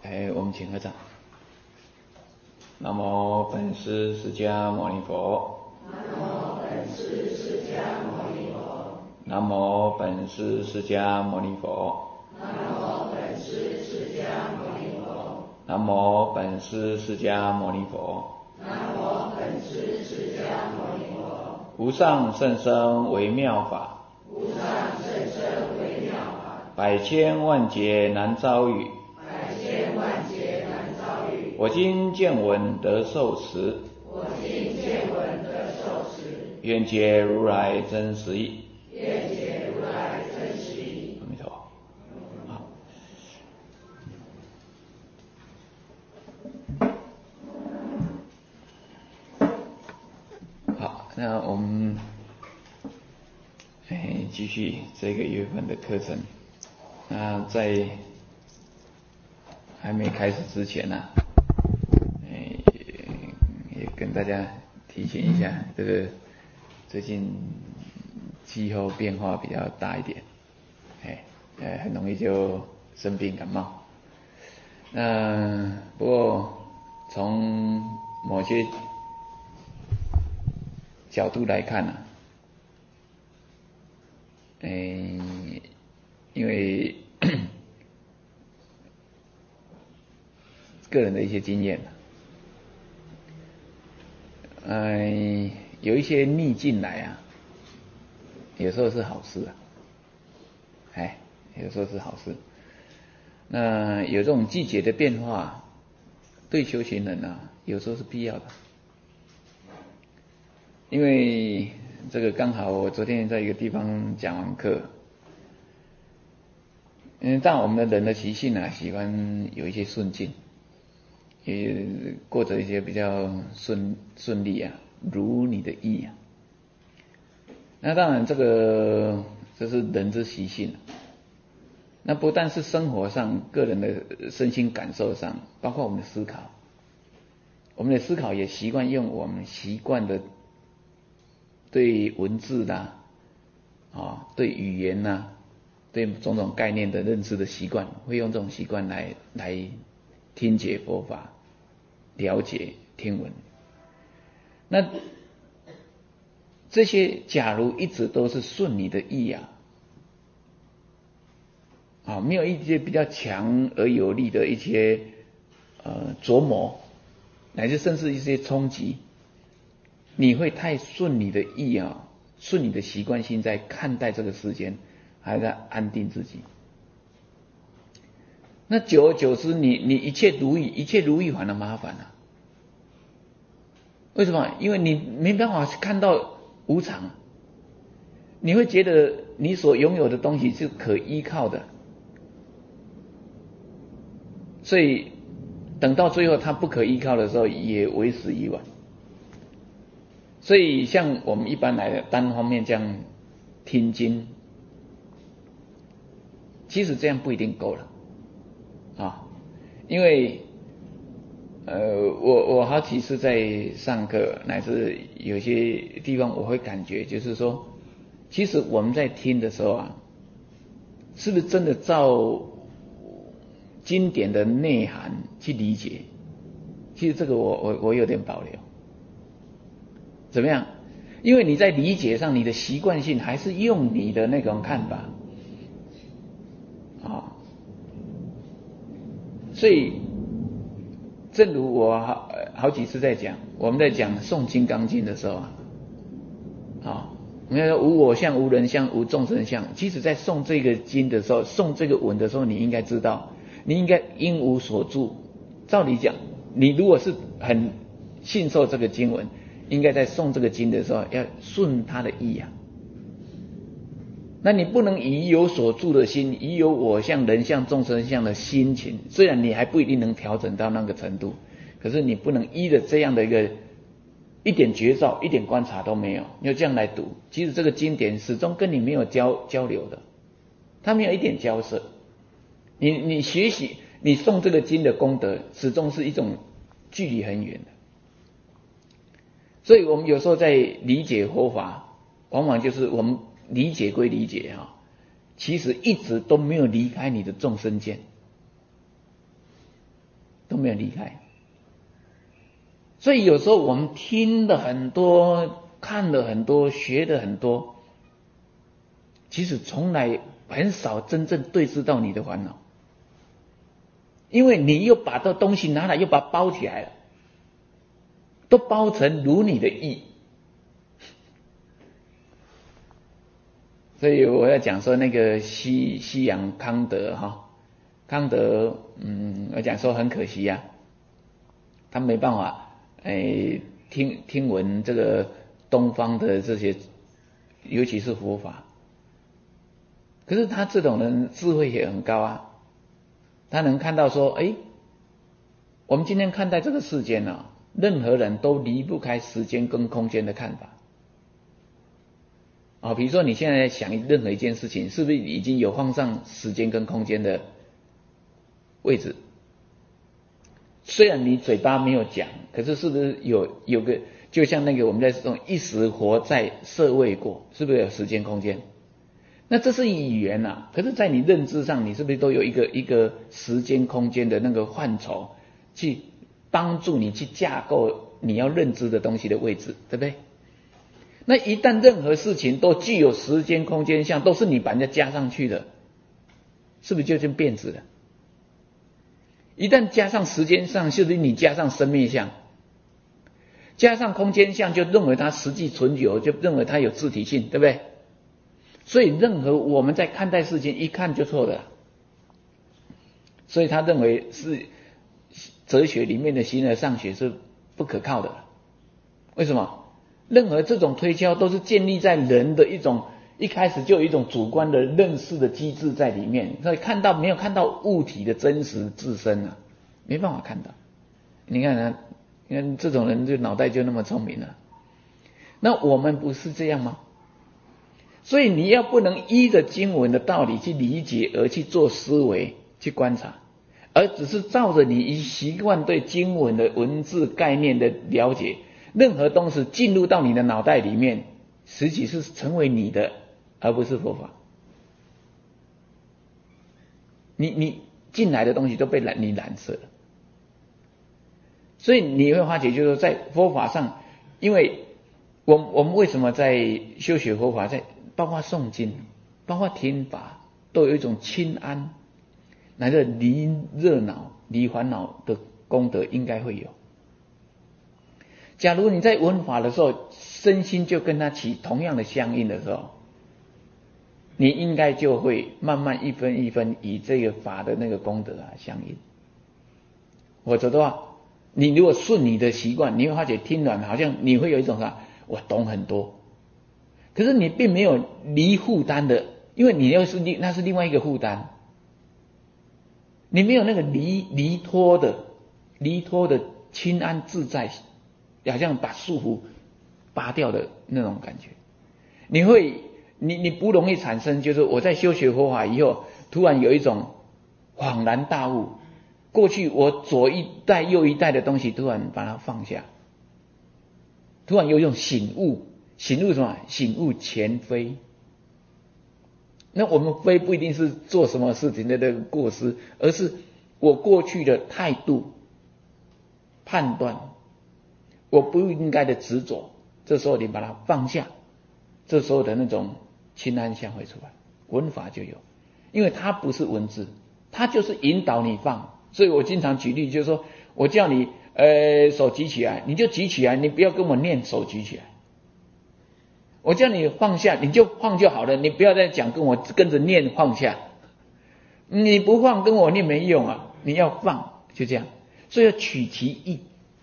我们请合掌。南无本师释迦牟尼佛。 南无本师释迦牟尼佛。 南无本师释迦牟尼佛。 南无本师释迦牟尼佛。 南无本师释迦牟尼佛。 南无本师释迦牟尼佛。 无上甚深微妙法， 无上甚深微妙法， 百千万劫难遭遇， 百千万劫难遭遇。 我今见闻得受持， 我今见闻得受持， 愿解如来真实义。 愿解如来真实义。 阿弥陀佛。好，那我们继续这个月份的课程。那在还没开始之前呢，也跟大家提醒一下，这个最近气候变化比较大一点，很容易就生病感冒。那不过从某些角度来看呢，因为个人的一些经验，有一些逆境来啊，有时候是好事啊，有时候是好事。那有这种季节的变化，对修行人啊，有时候是必要的。因为这个刚好我昨天在一个地方讲完课，但我们的人的习性啊，喜欢有一些顺境，也过着一些比较顺利啊，如你的意啊。那当然这是人之习性。那不但是生活上个人的身心感受上，包括我们的思考，我们的思考也习惯用我们习惯的对文字啦，对语言啦，对种种概念的认知的习惯，会用这种习惯来听解佛法，了解听闻。那这些假如一直都是顺你的意没有一些比较强而有力的一些琢磨，乃至甚至一些冲击，你会太顺你的意顺你的习惯性在看待这个世间，还在安定自己。那久而久之，你一切如意，一切如意反而麻烦了。为什么？因为你没办法看到无常，你会觉得你所拥有的东西是可依靠的，所以等到最后它不可依靠的时候，也为时已晚。所以像我们一般来的单方面这样听经，其实这样不一定够了因为我好几次在上课，乃至有些地方我会感觉就是说，其实我们在听的时候是不是真的照经典的内涵去理解？其实这个我有点保留。怎么样？因为你在理解上，你的习惯性还是用你的那种看法所以正如我好几次在讲，我们在讲诵《金刚经》的时候我们要说无我相、无人相、无众生相。其实在诵这个经的时候，诵这个文的时候，你应该知道，你应该因无所住。照理讲，你如果是很信受这个经文，应该在诵这个经的时候要顺它的意那你不能以有所住的心，以有我相、人相、众生相的心情，虽然你还不一定能调整到那个程度，可是你不能依着这样的一点觉照、一点观察都没有，你就这样来读，其实这个经典始终跟你没有交流的，它没有一点交涉。你学习、你诵这个经的功德，始终是一种距离很远的。所以我们有时候在理解佛法，往往就是我们理解归理解其实一直都没有离开你的众生见。 都没有离开。所以有时候我们听了很多，看了很多，学了很多，其实从来很少真正对治到你的烦恼，因为你又把这东西拿来又把它包起来了，都包成如你的意。所以我要讲说那个西洋康德康德我讲说很可惜啊，他没办法听闻这个东方的这些，尤其是佛法。可是他这种人智慧也很高啊，他能看到说，我们今天看待这个世间啊，任何人都离不开时间跟空间的看法。比如说你现在想任何一件事情，是不是已经有放上时间跟空间的位置？虽然你嘴巴没有讲，可是是不是有个，就像那个我们在这种一时活在舍卫过，是不是有时间空间？那这是语言啊，可是在你认知上，你是不是都有一个时间空间的那个范畴，去帮助你去架构你要认知的东西的位置，对不对？那一旦任何事情都具有时间空间相，都是你把人家加上去的，是不是就变质了？一旦加上时间上，就是你加上生命相，加上空间相，就认为它实际存有，就认为它有自体性，对不对？所以任何我们在看待事情，一看就错的。所以他认为是哲学里面的形而上学是不可靠的。为什么？任何这种推敲都是建立在人的一开始就有一种主观的认识的机制在里面，所以没有看到物体的真实自身啊，没办法看到。你看这种人就脑袋就那么聪明了。那我们不是这样吗？所以你要不能依着经文的道理去理解而去做思维去观察，而只是照着你习惯对经文的文字概念的了解，任何东西进入到你的脑袋里面，实际是成为你的，而不是佛法。你进来的东西都被你染色了。所以你会发觉，就是说在佛法上，因为我们为什么在修学佛法，包括诵经，包括听法，都有一种清安，乃至离热闹、离烦恼的功德应该会有。假如你在闻法的时候，身心就跟它起同样的相应的时候，你应该就会慢慢一分一分以这个法的那个功德相应。否则的话，你如果顺你的习惯，你会发觉听完好像你会有一种我懂很多，可是你并没有离负担的，因为你那是另外一个负担，你没有那个离脱的清安自在，好像把束缚拔掉的那种感觉。你不容易产生，就是我在修学佛法以后，突然有一种恍然大悟，过去我左一代右一代的东西突然把它放下，突然有一种醒悟什么？醒悟前非。那我们非不一定是做什么事情的那个过失，而是我过去的态度判断，我不应该的执着，这时候你把它放下，这时候的那种清安相会出来，文法就有。因为它不是文字，它就是引导你放。所以我经常举例，就是说我叫你手举起来，你就举起来，你不要跟我念手举起来。我叫你放下，你就放就好了，你不要再讲跟我跟着念放下。你不放跟我念没用啊，你要放，就这样。所以要取其意。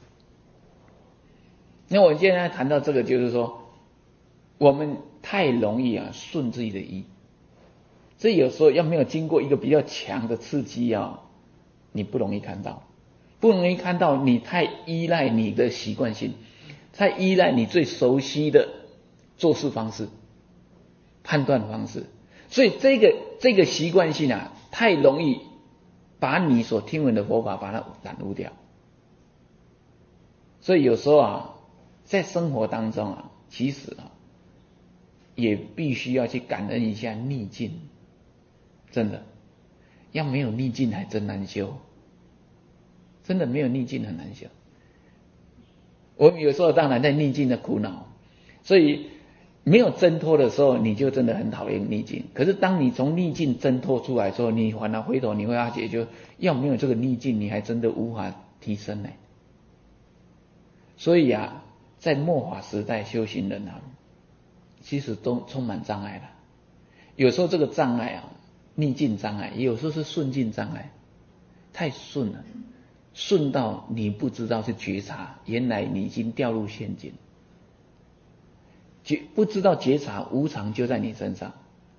那我现在谈到这个，就是说我们太容易顺自己的意，所以有时候要没有经过一个比较强的刺激你不容易看到，你太依赖你的习惯性，太依赖你最熟悉的做事方式、判断方式，所以这个习惯性太容易把你所听闻的佛法把它染污掉。所以有时候在生活当中其实也必须要去感恩一下逆境，真的要没有逆境还真难修。 真的没有逆境很难修。我们有时候当然在逆境的苦恼，所以没有挣脱的时候，你就真的很讨厌逆境。可是当你从逆境挣脱出来的时候，你反而回头你会发觉，就要没有这个逆境，你还真的无法提升呢。所以啊，在末法时代修行人啊，其实都充满障碍了。有时候这个障碍啊，逆境障碍，也有时候是顺境障碍，太顺了。顺到你不知道是觉察，原来你已经掉入陷阱，不知道觉察无常就在你身上，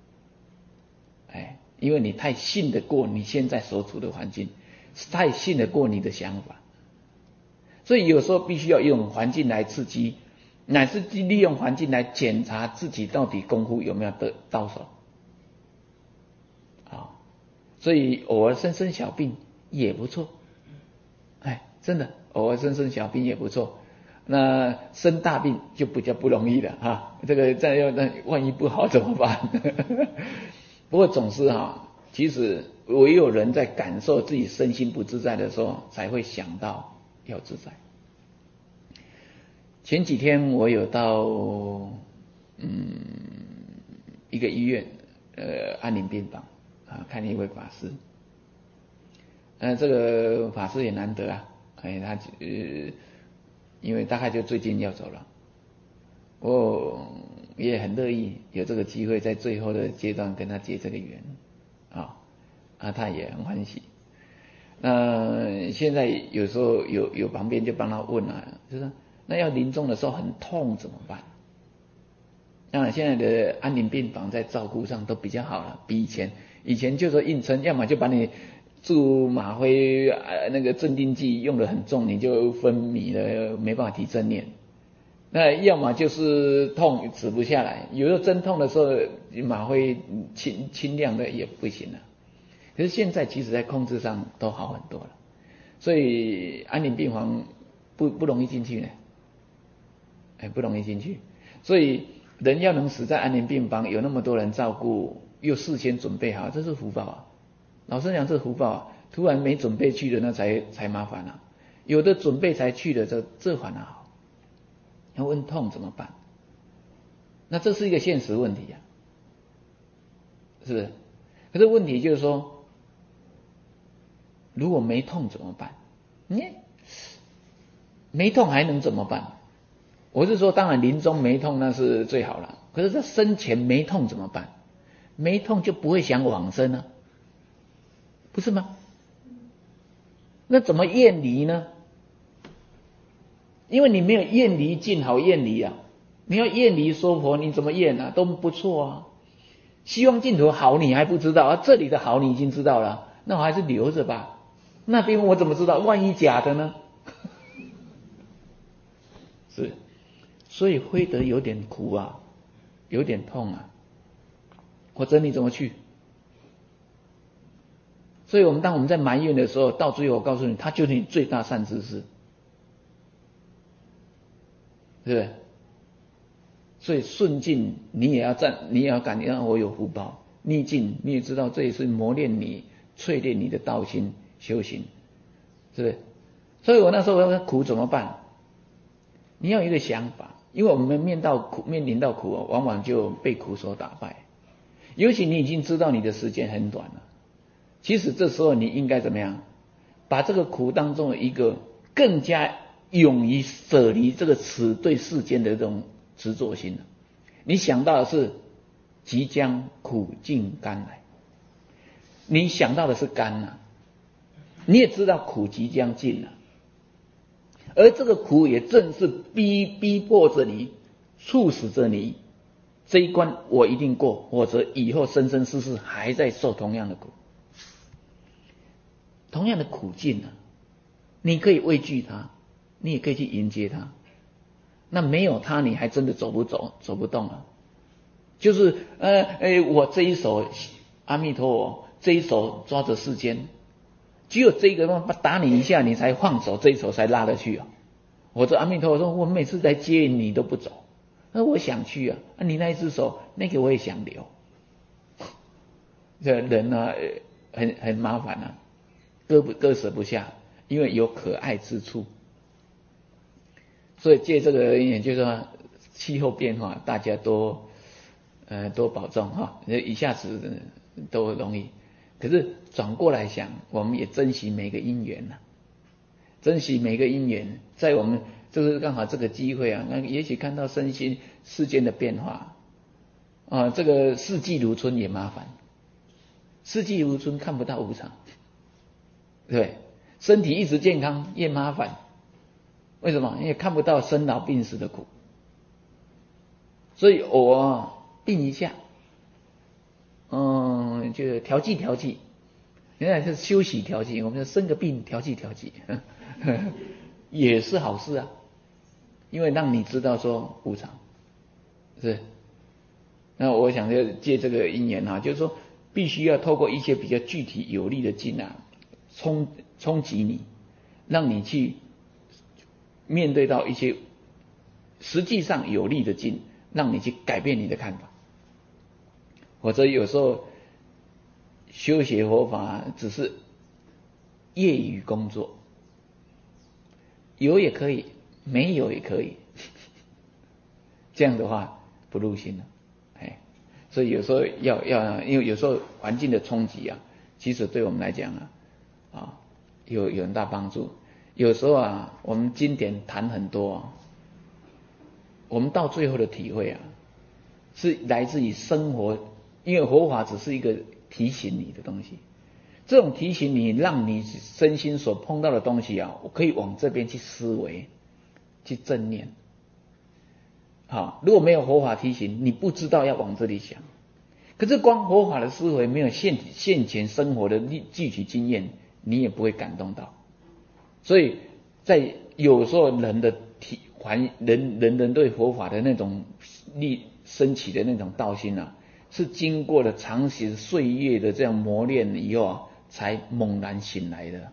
因为你太信得过你现在所处的环境，太信得过你的想法，所以有时候必须要用环境来刺激，乃至利用环境来检查自己到底功夫有没有到手，所以偶尔生小病也不错。真的，偶尔生小病也不错。那生大病就比较不容易了哈。这个再要那万一不好怎么办？不过总是其实唯有人在感受自己身心不自在的时候，才会想到要自在。前几天我有到一个医院安宁病房看一位法师。这个法师也难得啊。他因为大概就最近要走了，我也很乐意有这个机会在最后的阶段跟他结这个缘他也很欢喜。那现在有时候有旁边就帮他问就是那要临终的时候很痛怎么办？当然现在的安宁病房在照顾上都比较好了，比以前就说硬撑，要么就把你注吗啡那个镇定剂用得很重，你就昏迷了，没办法提正念。那要么就是痛止不下来，有时候真痛的时候吗啡轻量的也不行了。可是现在其实在控制上都好很多了，所以安宁病房不容易进去呢，不容易进去。所以人要能死在安宁病房，有那么多人照顾，又事先准备好，这是福报啊。老实讲，这福报突然没准备去的那才麻烦啊。有的准备才去的，这反而好。要问痛怎么办？那这是一个现实问题啊，是不是？可是问题就是说，如果没痛怎么办？没痛还能怎么办？我是说，当然临终没痛那是最好了。可是这生前没痛怎么办？没痛就不会想往生啊。不是吗？那怎么厌离呢？因为你没有厌离境好厌离啊。你要厌离娑婆，你怎么厌啊？都不错啊。希望净土好你还不知道这里的好你已经知道了，那我还是留着吧。那边我怎么知道？万一假的呢？是，所以会得有点苦啊，有点痛啊。或者你怎么去？所以当我们在埋怨的时候，到最后我告诉你，它就是你最大善知识，对不对？所以顺境你也要感觉到我有福报，逆境你也知道这也是磨练你、淬炼你的道心修行，是不是？所以我那时候我说苦怎么办？你要有一个想法，因为我们面临到苦往往就被苦所打败。尤其你已经知道你的时间很短了。其实这时候你应该怎么样？把这个苦当中的一个更加勇于舍离这个对世间的这种执着心。你想到的是即将苦尽甘来，你想到的是甘你也知道苦即将尽了，而这个苦也正是逼迫着你，促使着你这一关我一定过，或者以后生生世世还在受同样的苦。同样的苦境你可以畏惧它，你也可以去迎接它。那没有它，你还真的走不动啊。就是我这一手阿弥陀佛，这一手抓着世间，只有这个打你一下，你才放手，这一手才拉得去啊。我这阿弥陀佛说，我每次来接你都不走，那我想去啊，你那一只手那个我也想留。这人很麻烦割舍不下， 因为有可爱之处。所以借这个因缘，就是说气候变化，大家多保重哈，一下子都容易。可是转过来想，我们也珍惜每个因缘呐，珍惜每个因缘，在我们就是刚好这个机会啊，那也许看到身心世间的变化啊，这个四季如春也麻烦，四季如春看不到无常，对，身体一直健康也麻烦。为什么？因为看不到生老病死的苦，所以偶尔病一下，就调剂，原来是休息调剂，我们生个病调剂，也是好事啊，因为让你知道说无常，是。那我想就借这个因缘啊，就是说必须要透过一些比较具体有力的劲啊，冲击你，让你去面对到一些实际上有利的劲，让你去改变你的看法。否则有时候修学佛法只是业余工作，有也可以，没有也可以，这样的话不入心了。所以有时候要，因为有时候环境的冲击啊，其实对我们来讲啊，有很大帮助。有时候啊，我们经典谈很多啊，我们到最后的体会啊，是来自于生活，因为佛法只是一个提醒你的东西，这种提醒你，让你身心所碰到的东西啊，我可以往这边去思维，去正念。好，如果没有佛法提醒，你不知道要往这里想。可是光佛法的思维，没有现前生活的具体经验，你也不会感动到。所以在有时候人的人对佛法的那种升起的那种道心啊，是经过了长期岁月的这样磨练以后啊，才猛然醒来的。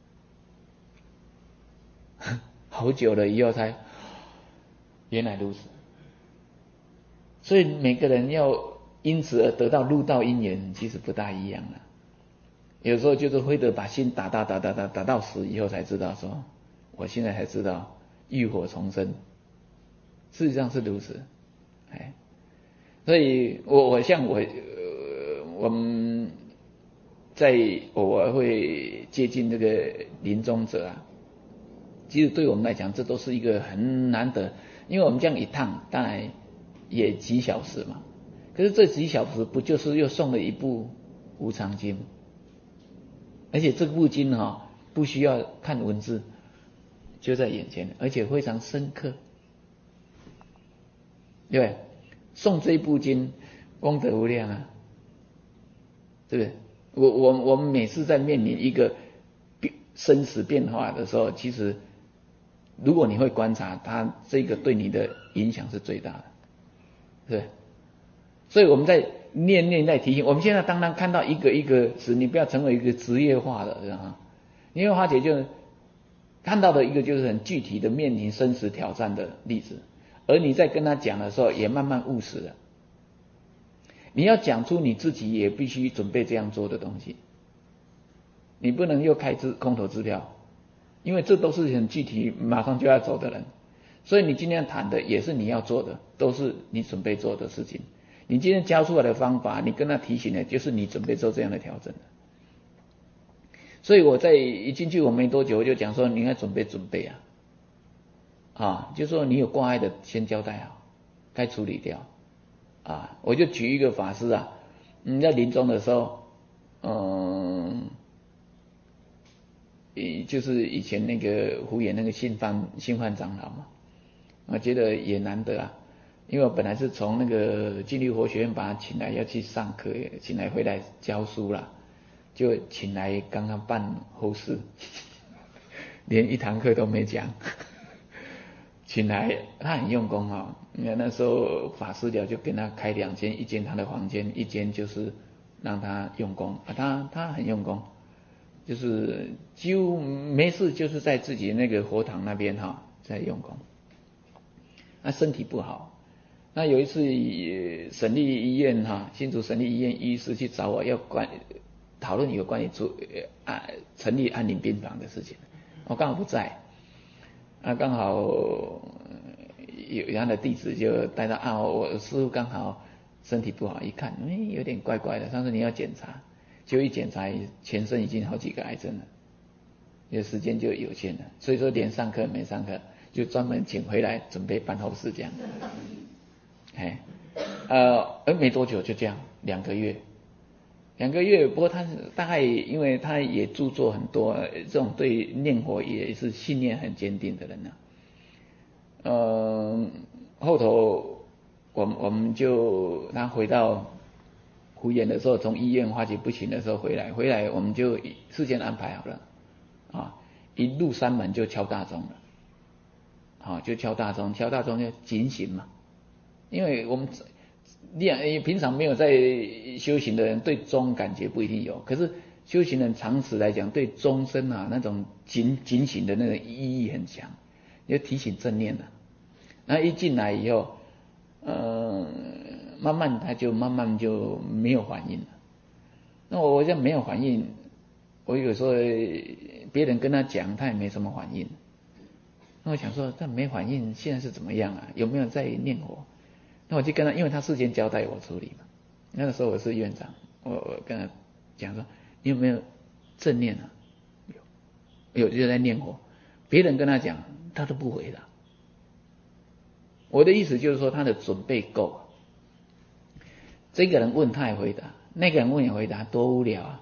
好久了以后才原来如此。所以每个人要因此而得到入道因缘，其实不大一样了。有时候就是非得把心打到死以后，才知道说，我现在才知道浴火重生，事实上是如此。所以我像我们在偶尔会接近这个临终者啊，其实对我们来讲，这都是一个很难得，因为我们这样一趟，当然也几小时嘛。可是这几小时不就是又送了一部无常经？而且这部经不需要看文字，就在眼前，而且非常深刻。对不对？诵这部经功德无量啊，对不对？我们每次在面临一个生死变化的时候，其实如果你会观察，它这个对你的影响是最大的，对不对？所以我们在念在提醒，我们现在当然看到一个词，你不要成为一个职业化的，知道吗？因为花姐就看到的一个就是很具体的面临生死挑战的例子，而你在跟他讲的时候，也慢慢务实了。你要讲出你自己也必须准备这样做的东西，你不能又开空头支票，因为这都是很具体马上就要走的人，所以你今天谈的也是你要做的，都是你准备做的事情。你今天教出来的方法，你跟他提醒的就是你准备做这样的调整的。所以我在一进去我没多久，我就讲说你应该准备就说你有挂碍的先交代好，该处理掉我就举一个法师在临终的时候，就是以前那个胡言那个信范长老嘛，我觉得也难得因为我本来是从那个净律佛学院把他请来要去上课，请来回来教书啦，就请来刚刚办后事，连一堂课都没讲，请来他很用功因为那时候法师了就跟他开2间，一间他的房间，一间就是让他用功他很用功，就是几乎没事就是在自己那个佛堂那边在用功，身体不好。那有一次省立医院新竹省立医院医师去找我，要讨论有关于成立安宁病房的事情。 我刚好不在，刚好有他的弟子就带到我师父刚好身体不好，一看，有点怪怪的。上次你要检查，就一检查，全身已经好几个癌症了，有时间就有限了，所以说连上课没上课，就专门请回来准备办后事这样。没多久就这样，2个月。不过他大概因为他也著作很多，这种对念佛也是信念很坚定的人后头我们就他回到湖沿的时候，从医院发觉不行的时候回来我们就事先安排好了一入山门就敲大钟了，就敲大钟就警醒嘛，因为我们平常没有在修行的人对钟感觉不一定有，可是修行人常识来讲对钟声那种警醒的那个意义很强，要提醒正念那一进来以后慢慢就没有反应了。那我这没有反应，我有时候别人跟他讲他也没什么反应，那我想说他没反应现在是怎么样有没有在念佛？那我就跟他，因为他事先交代我处理嘛，那个时候我是院长，我跟他讲说你有没有正念有就在念佛，别人跟他讲他都不回答。我的意思就是说他的准备够，这个人问他也回答，那个人问也回答，多无聊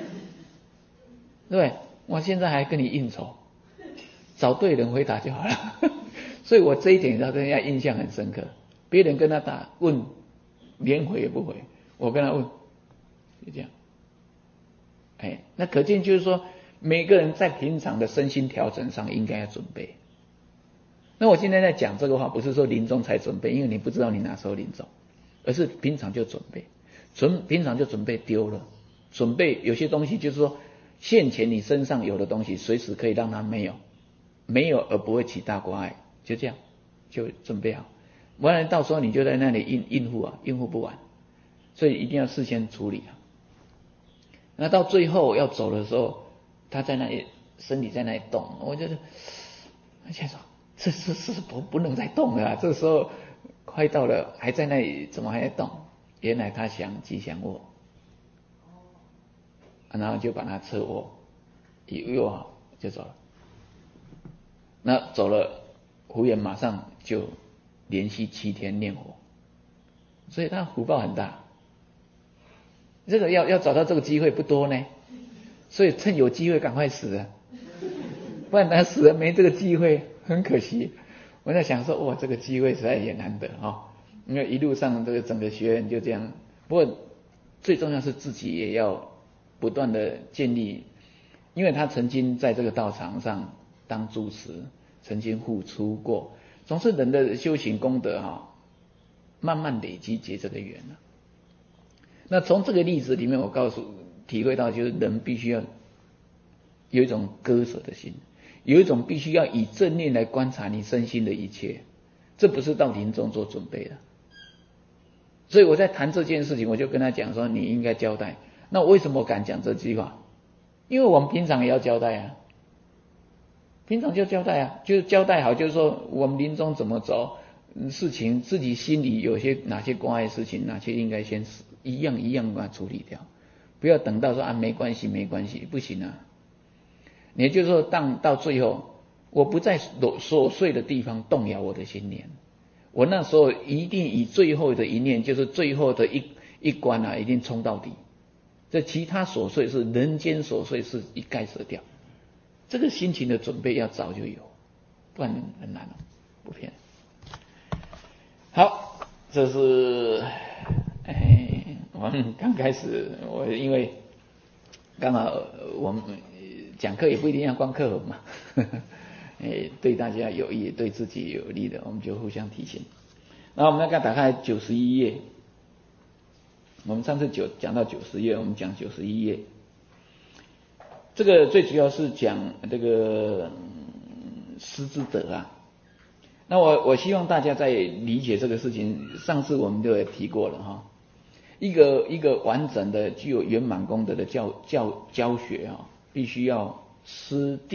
对，我现在还跟你应酬，找对人回答就好了所以我这一点让人家印象很深刻，别人跟他问连回也不回，我跟他问就这样那可见就是说每个人在平常的身心调整上应该要准备。那我现在在讲这个话不是说临终才准备，因为你不知道你哪时候临终，而是平常就准备，平常就准备丢了，准备有些东西就是说现前你身上有的东西随时可以让它没有而不会起大挂碍，就这样就准备好，不然到时候你就在那里应付不完，所以一定要事先处理那到最后要走的时候，他在那里身体在那里动，我就想说这不能再动了这时候快到了还在那里，怎么还在动？原来他想吉祥卧然后就把它侧卧，一卧好就走了。那走了，胡言马上就连续7天念佛，所以他福报很大。这个要找到这个机会不多呢，所以趁有机会赶快死不然他死了没这个机会，很可惜。我在想说，这个机会实在也难得因为一路上这个整个学员就这样。不过最重要是自己也要不断的建立，因为他曾经在这个道场上当住持，曾经付出过，总是人的修行功德慢慢累积结这个缘那从这个例子里面，我体会到，就是人必须要有一种割舍的心，有一种必须要以正念来观察你身心的一切，这不是到临终做准备的。所以我在谈这件事情，我就跟他讲说，你应该交代。那我为什么敢讲这句话？因为我们平常也要交代平常就交代就是交代好，就是说我们临终怎么走，事情自己心里有哪些关爱的事情，哪些应该先一样把它处理掉，不要等到说没关系，不行也就是说到最后，我不在琐碎的地方动摇我的心念，我那时候一定以最后的一念，就是最后的一关一定冲到底。这其他琐碎是人间琐碎，是一概舍掉。这个心情的准备要早就有，不然很难不骗。好，这是我们刚开始，因为刚好我们讲课也不一定要光课本嘛对大家有益，对自己有利的，我们就互相提醒。那我们要打开91页，我们上次讲到90页，我们讲91页。这个最主要是讲这个师之德那我希望大家在理解这个事情，上次我们就提过了一个完整的具有圆满功德的教学必须要师弟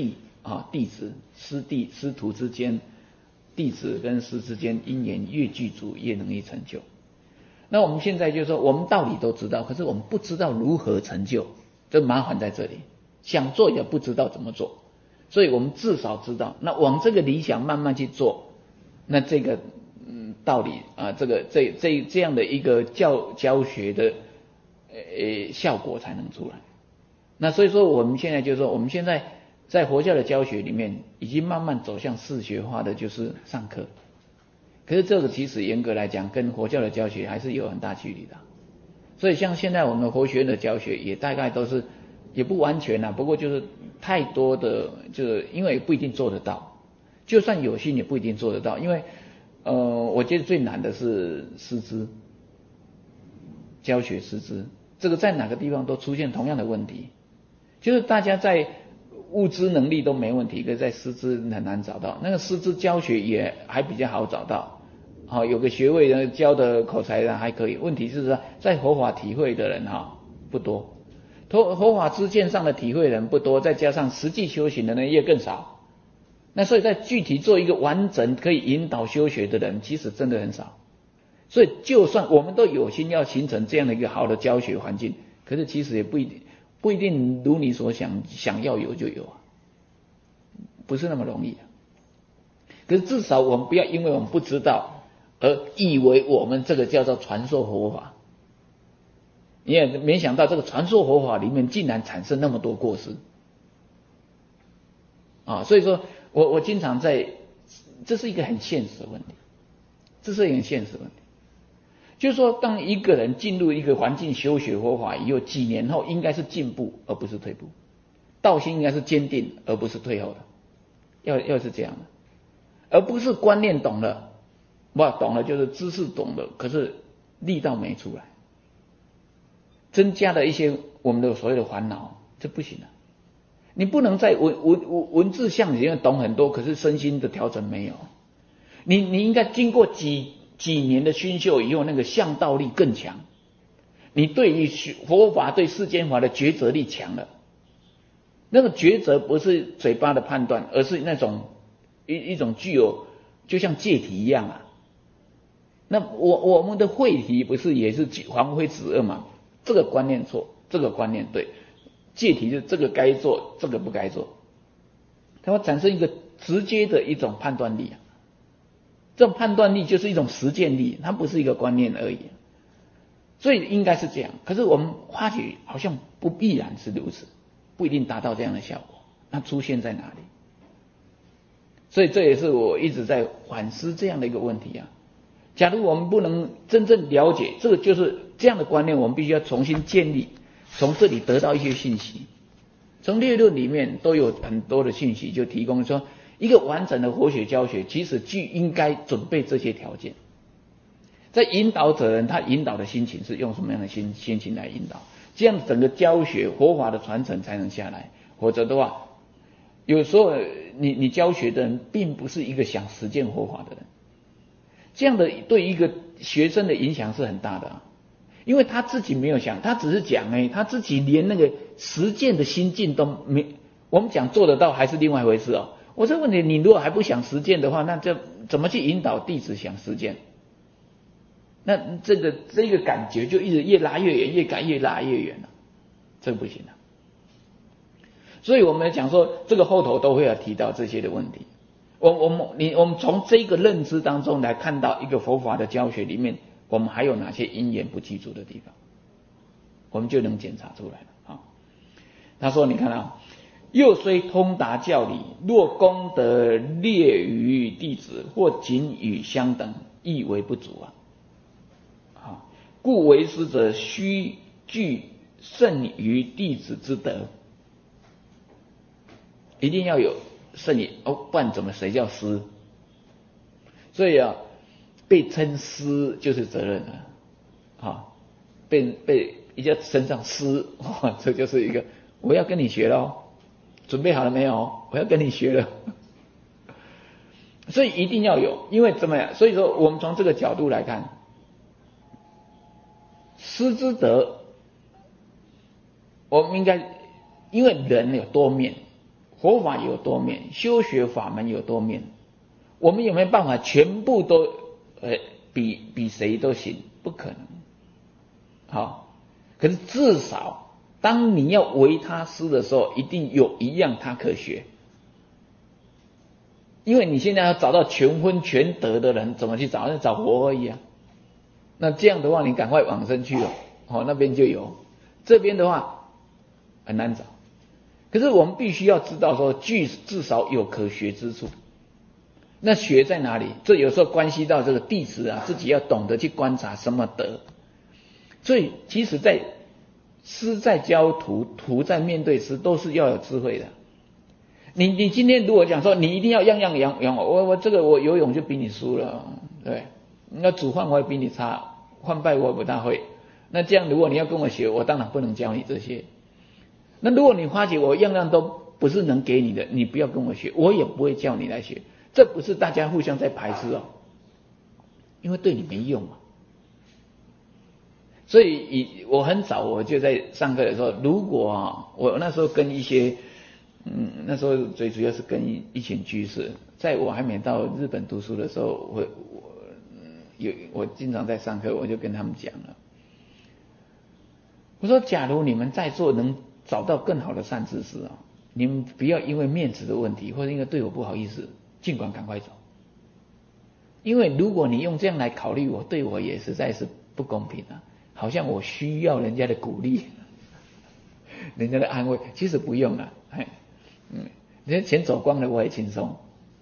弟子师徒之间，弟子跟师之间因缘越具足，越容易成就。那我们现在就是说，我们道理都知道，可是我们不知道如何成就，这麻烦在这里。想做也不知道怎么做，所以我们至少知道，那往这个理想慢慢去做，那这个道理啊，这样的一个教学的效果才能出来。那所以说我们现在就是说，我们现在在佛教的教学里面，已经慢慢走向视学化的，就是上课。可是这个其实严格来讲，跟佛教的教学还是有很大距离的。所以像现在我们佛学院的教学，也大概都是也不完全啦，不过就是太多的，就是因为不一定做得到，就算有心也不一定做得到，因为我觉得最难的是师资，教学师资，这个在哪个地方都出现同样的问题，就是大家在物资能力都没问题，可是在师资很难找到，那个师资教学也还比较好找到，有个学位的教的口才的还可以，问题是说在佛法体会的人不多，佛法知见上的体会人不多，再加上实际修行的人也更少，那所以在具体做一个完整可以引导修学的人，其实真的很少。所以就算我们都有心要形成这样的一个好的教学环境，可是其实也不一定如你所想要有就有不是那么容易可是至少我们不要因为我们不知道而以为我们这个叫做传授佛法，你也没想到这个传授佛法里面竟然产生那么多过失所以说我经常这是一个很现实的问题，就是说当一个人进入一个环境修学佛法以后，几年后应该是进步而不是退步，道心应该是坚定而不是退后的，要是这样的，而不是观念懂了，懂了就是知识懂了，可是力道没出来，增加了一些我们的所谓的烦恼，这不行你不能在文字项里面懂很多，可是身心的调整没有。你应该经过几年的熏修以后，那个向道力更强，你对于佛法对世间法的抉择力强了。那个抉择不是嘴巴的判断，而是那种一种具有就像戒体一样那我们的慧体不是也是黄灰子恶嘛？这个观念错，这个观念对。戒体是这个该做，这个不该做，它会产生一个直接的一种判断力这种判断力就是一种实践力，它不是一个观念而已，所以应该是这样。可是我们发觉好像不必然是如此，不一定达到这样的效果，那出现在哪里？所以这也是我一直在反思这样的一个问题假如我们不能真正了解这个，就是这样的观念，我们必须要重新建立，从这里得到一些信息。从列论里面都有很多的信息，就提供说一个完整的佛学教学其实就应该准备这些条件。在引导者人，他引导的心情是用什么样的心情来引导，这样整个教学佛法的传承才能下来。否则的话，有时候你教学的人并不是一个想实践佛法的人，这样的对一个学生的影响是很大的因为他自己没有想，他只是讲他自己连那个实践的心境都没。我们讲做得到还是另外一回事我这个问题，你如果还不想实践的话，那这怎么去引导弟子想实践？那这个感觉就一直越拉越远，越拉越远这不行所以我们讲说，这个后头都会有提到这些的问题。我们从这个认知当中来看到一个佛法的教学里面，我们还有哪些因缘不具足的地方，我们就能检查出来了他说你看又虽通达教理，若功德劣于弟子，或仅与相等，亦为不足故为师者须具胜于弟子之德，一定要有胜于不然怎么谁叫师？所以被称师就是责任被一家身上师这就是一个我要跟你学咯，准备好了没有？我要跟你学了。所以一定要有，因为怎么样？所以说我们从这个角度来看，师之德，我们应该因为人有多面， 佛法有多面，修学法门有多面，我们有没有办法全部都比谁都行？不可能。好，可是至少当你要为他师的时候，一定有一样他可学。因为你现在要找到全分全得的人，怎么去找？找佛而已啊。那这样的话，你赶快往生去哦，那边就有。这边的话很难找。可是我们必须要知道说，至少有可学之处。那学在哪里？这有时候关系到这个弟子啊，自己要懂得去观察什么德。所以其实在师在教徒，徒在面对师，都是要有智慧的。你今天如果讲说你一定要样样养我这个我游泳就比你输了，对，那煮饭我也比你差，换拜我也不大会。那这样如果你要跟我学，我当然不能教你这些。那如果你发觉我样样都不是能给你的，你不要跟我学，我也不会叫你来学。这不是大家互相在排斥哦，因为对你没用嘛。所以我很早我就在上课的时候，如果我那时候跟一些那时候最主要是跟一群居士，在我还没到日本读书的时候，我经常在上课，我就跟他们讲了，我说假如你们在座能找到更好的善知识你们不要因为面子的问题，或者因为对我不好意思，尽管赶快走。因为如果你用这样来考虑我，对我也实在是不公平啊，好像我需要人家的鼓励，人家的安慰，其实不用啊，人家钱走光了我也轻松。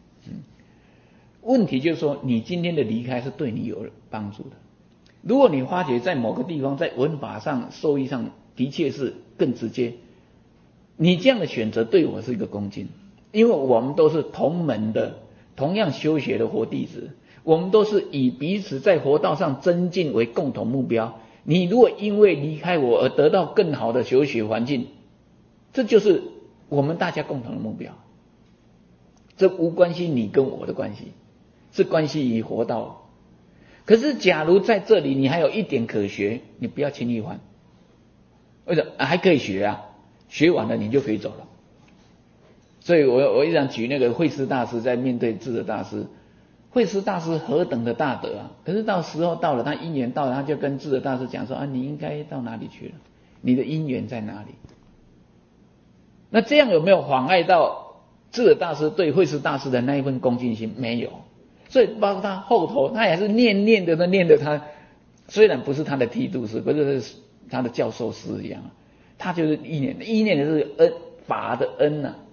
问题就是说，你今天的离开是对你有帮助的。如果你发觉在某个地方在文法上受益上的确是更直接，你这样的选择对我是一个恭敬，因为我们都是同门的，同样修学的活弟子，我们都是以彼此在佛道上增进为共同目标。你如果因为离开我而得到更好的修学环境，这就是我们大家共同的目标，这无关系你跟我的关系，是关系于佛道。可是假如在这里你还有一点可学，你不要轻易换。为什么？还可以学啊，学完了你就可以走了。所以我一直举那个慧思大师在面对智者大师，慧思大师何等的大德啊！可是到时候到了，他因缘到了，他就跟智者大师讲说你应该到哪里去了？你的因缘在哪里？那这样有没有妨碍到智者大师对慧思大师的那一份恭敬心？没有。所以包括他后头，他也是念的他，虽然不是他的剃度师，不是他的教授师一样，他就是意念的是恩法的恩啊。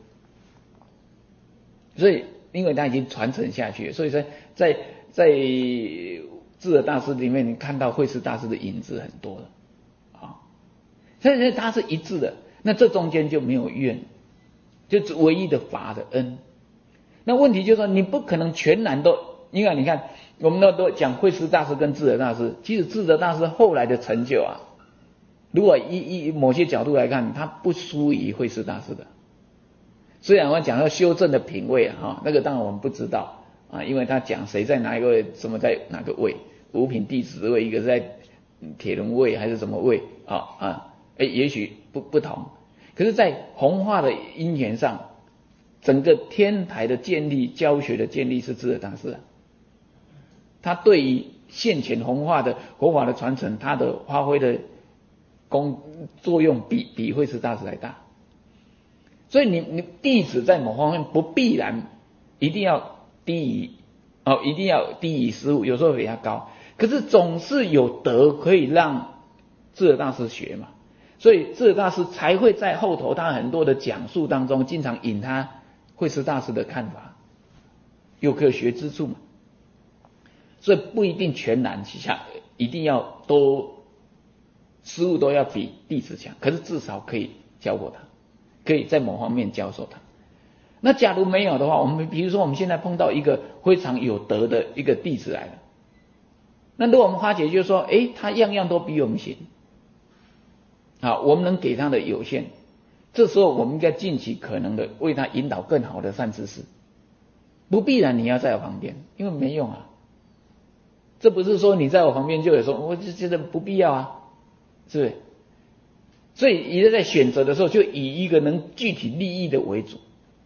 所以因为他已经传承下去了，所以在智者大师里面，你看到慧思大师的影子很多了所以他是一致的。那这中间就没有怨，就是唯一的法的恩。那问题就是说，你不可能全然都，因为你看，我们都讲慧思大师跟智者大师，其实智者大师后来的成就如果以某些角度来看，他不输于慧思大师的。虽然我讲到修正的品位那个当然我们不知道因为他讲谁在哪一个位，什么在哪个位，五品弟子位，一个是在铁轮位还是什么位也许不同。可是在弘化的因缘上，整个天台的建立、教学的建立是智者大师他对于现前弘化的佛法的传承，他的发挥的作用比慧思大师还大。所以你弟子在某方面不必然一定要低于师父，有时候比他高，可是总是有德可以让智者大师学嘛。所以智者大师才会在后头他很多的讲述当中，经常引他慧思大师的看法，有可学之处嘛。所以不一定全然一定要师父都要比弟子强，可是至少可以教过他，可以在某方面教授他。那假如没有的话，我们比如说我们现在碰到一个非常有德的一个弟子来了，那如果我们发觉就是说他样样都比我们行我们能给他的有限，这时候我们应该尽其可能的为他引导更好的善知识，不必然你要在我旁边，因为没用这不是说你在我旁边就有说我就觉得不必要是不是？所以一直在选择的时候，就以一个能具体利益的为主。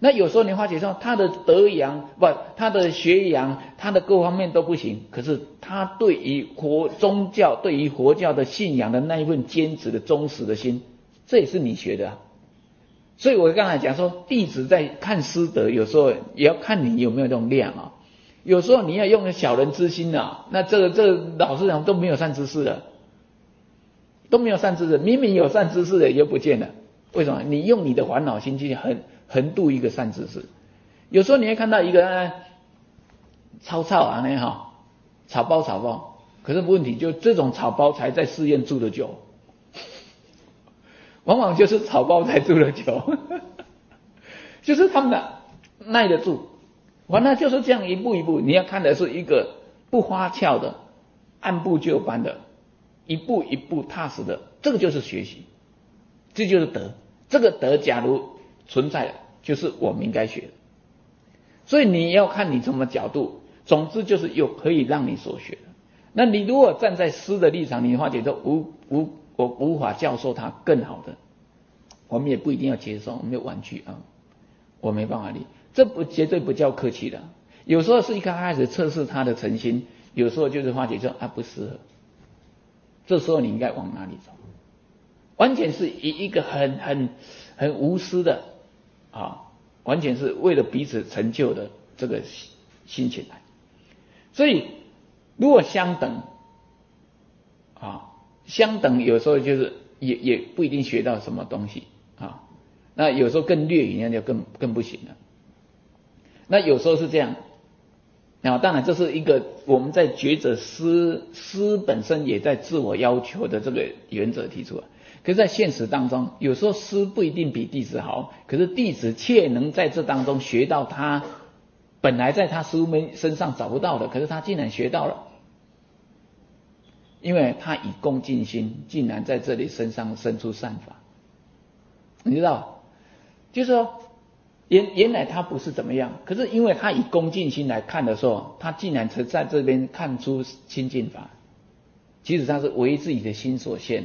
那有时候你发觉说他的德养他的学养，他的各方面都不行，可是他对于宗教，对于佛教的信仰的那一份坚持的忠实的心，这也是你学的啊。所以我刚才讲说，弟子在看师德，有时候也要看你有没有这种量啊。有时候你要用小人之心啊，那这个老实讲都没有善知识了，都没有善知识，明明有善知识的也不见了。为什么？你用你的烦恼心去横渡一个善知识。有时候你会看到一个草啊那哈，草包，可是问题就这种草包才在寺院住得久，往往就是草包才住得久，就是他们耐得住。完了就是这样一步一步，你要看的是一个不花俏的，按部就班的，一步一步踏实的，这个就是学习，这就是德。这个德假如存在了，就是我们应该学的。所以你要看你什么角度，总之就是有可以让你所学的。那你如果站在师的立场，你发觉说我无法教授他更好的，我们也不一定要接受，我们就婉拒啊，我没办法理。这绝对不叫客气的。有时候是一刚开始测试他的诚心，有时候就是发觉说不适合，这时候你应该往哪里走？完全是以一个很无私的完全是为了彼此成就的这个心情来。所以如果相等有时候就是也不一定学到什么东西那有时候更略语，那就更不行了。那有时候是这样当然这是一个我们在抉择师本身也在自我要求的这个原则提出来。可是在现实当中，有时候师不一定比弟子好，可是弟子却能在这当中学到他本来在他师父们身上找不到的，可是他竟然学到了，因为他以恭敬心竟然在这里身上生出善法。你知道，就是说原来他不是怎么样，可是因为他以恭敬心来看的时候，他竟然在这边看出清净法，其实他是为自己的心所限，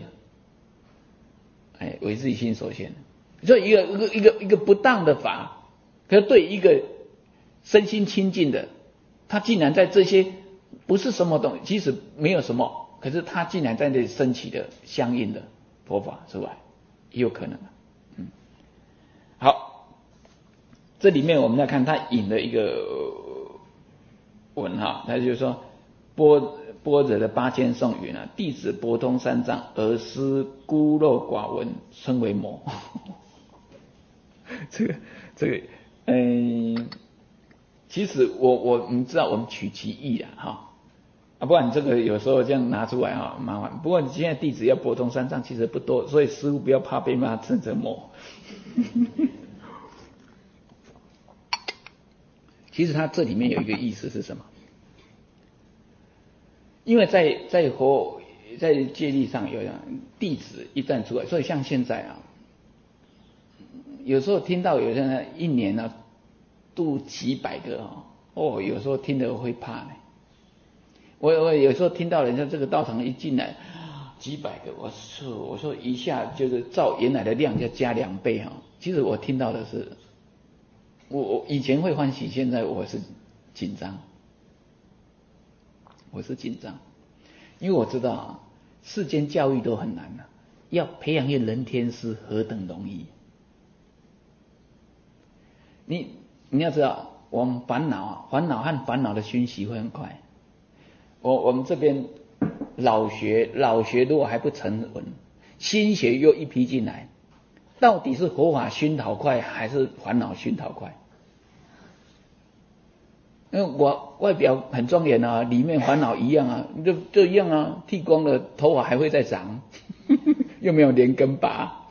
为自己心所限。所以一个不当的法，可是对一个身心清净的，他竟然在这些不是什么东西，其实没有什么，可是他竟然在这里升起的相应的佛法之外，也有可能。好，这里面我们要看他引的一个文他就是说般若的8000颂云弟子博通三藏，而师孤陋寡闻，称为魔。这个其实我们知道我们取其意不然这个有时候这样拿出来麻烦。不过你现在弟子要博通三藏其实不多，所以师父不要怕被骂称成魔。其实他这里面有一个意思是什么？因为在戒律上有弟子一旦出来，所以像现在有时候听到有些人一年度几百个有时候听得会怕呢。我有时候听到人家这个道场一进来几百个，我说一下就是照原来的量就加2倍其实我听到的是，我以前会欢喜，现在我是紧张。因为我知道世间教育都很难要培养一个人天师何等容易。你要知道，我们烦恼和烦恼的熏习会很快。我们这边老学如果还不沉稳，新学又一批进来，到底是佛法熏陶快还是烦恼熏陶快？因为我外表很庄严里面烦恼一样就一样剃光了头发还会再长，又没有连根拔，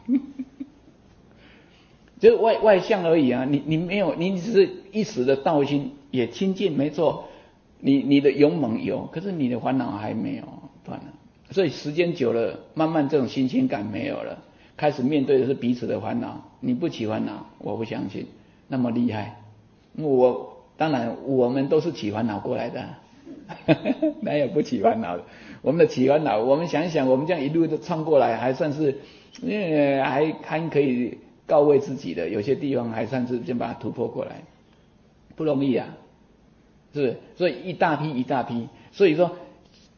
就是外相而已你没有，你只是一时的道心也清净没错，你的勇猛有，可是你的烦恼还没有断了。所以时间久了，慢慢这种新鲜感没有了，开始面对的是彼此的烦恼。你不起烦恼，我不相信那么厉害。当然我们都是起烦恼过来的哪有不起烦恼的？我们的起烦恼，我们想一想，我们这样一路都唱过来，还算是还可以告慰自己的，有些地方还算是先把它突破过来，不容易啊，是不是？所以一大批一大批，所以说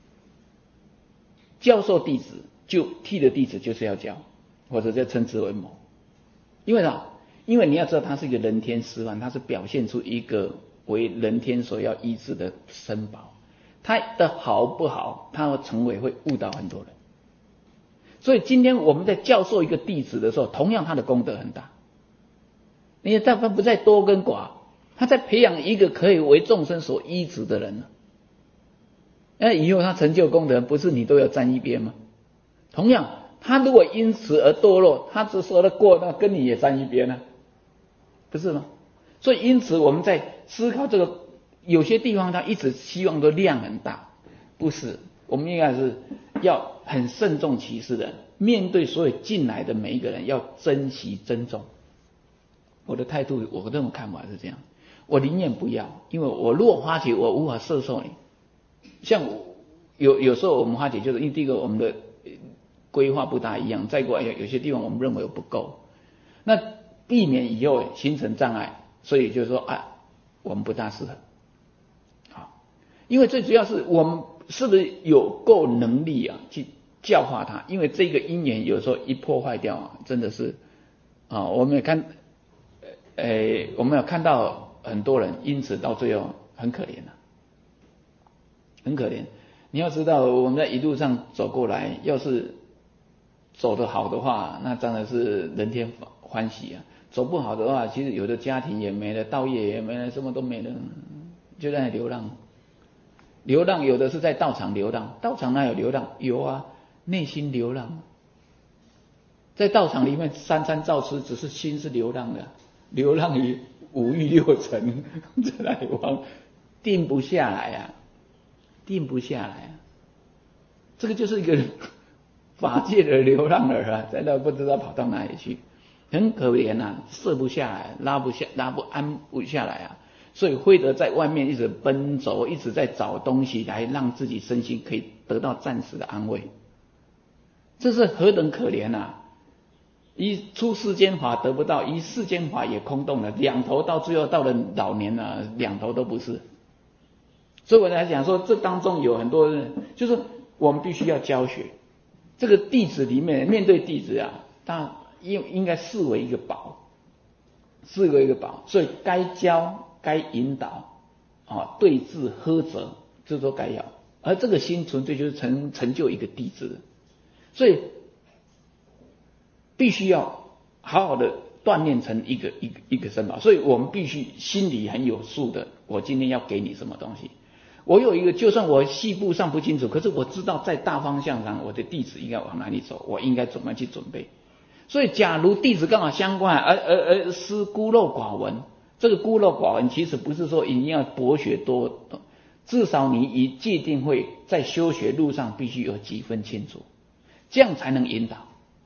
教授弟子就替的弟子就是要教，或者叫称之为某。因为什么？因为你要知道他是一个人天示范，他是表现出一个为人天所要医治的身宝，他的好不好，他会成为会误导很多人。所以今天我们在教授一个弟子的时候，同样他的功德很大。你他不在多跟寡，他在培养一个可以为众生所医治的人了。那以后他成就功德，不是你都要站一边吗？同样，他如果因此而堕落，他只说得过，那跟你也站一边啊，不是吗？所以因此我们在思考这个，有些地方他一直希望都量很大，不是，我们应该是要很慎重其事的面对所有进来的每一个人，要珍惜尊重。我的态度，我这种看法是这样，我宁愿不要，因为我如果花钱，我无法摄受你。像有时候我们花钱，就是因为第一个我们的规划不大一样，再过来有些地方我们认为不够，那避免以后形成障碍，所以就是说我们不大适合。好，因为最主要是我们是不是有够能力啊去教化他？因为这个因缘有时候一破坏掉啊，真的是我们也看，我们有看到很多人因此到最后很可怜啊，很可怜。你要知道，我们在一路上走过来，要是走得好的话，那当然是人天欢喜啊。走不好的话，其实有的家庭也没了，道业也没了，什么都没了，就在那流浪。流浪有的是在道场流浪，道场哪有流浪？有啊，内心流浪。在道场里面三餐照吃，只是心是流浪的，流浪于五欲六尘，这来往定不下来啊，定不下来啊。这个就是一个法界的流浪儿啊，在那不知道跑到哪里去，很可怜啊，射不下来，拉不安不下来啊。所以会得在外面一直奔走，一直在找东西来让自己身心可以得到暂时的安慰，这是何等可怜啊！一出世间法得不到，一世间法也空洞了，两头到最后到了老年了，两头都不是。所以我才讲说，这当中有很多人，就是我们必须要教学。这个弟子里面，面对弟子啊，他应该视为一个宝，视为一个宝，所以该教。该引导对治呵责，这都该要。而这个心纯粹就是成就一个弟子，所以必须要好好的锻炼成一个身宝。所以我们必须心里很有数的，我今天要给你什么东西。我有一个，就算我细部上不清楚，可是我知道在大方向上，我的弟子应该往哪里走，我应该怎么去准备。所以假如弟子刚好相关，而是孤陋寡闻。这个孤陋寡闻其实不是说一定要博学多，至少你以戒定慧在修学路上必须有几分清楚，这样才能引导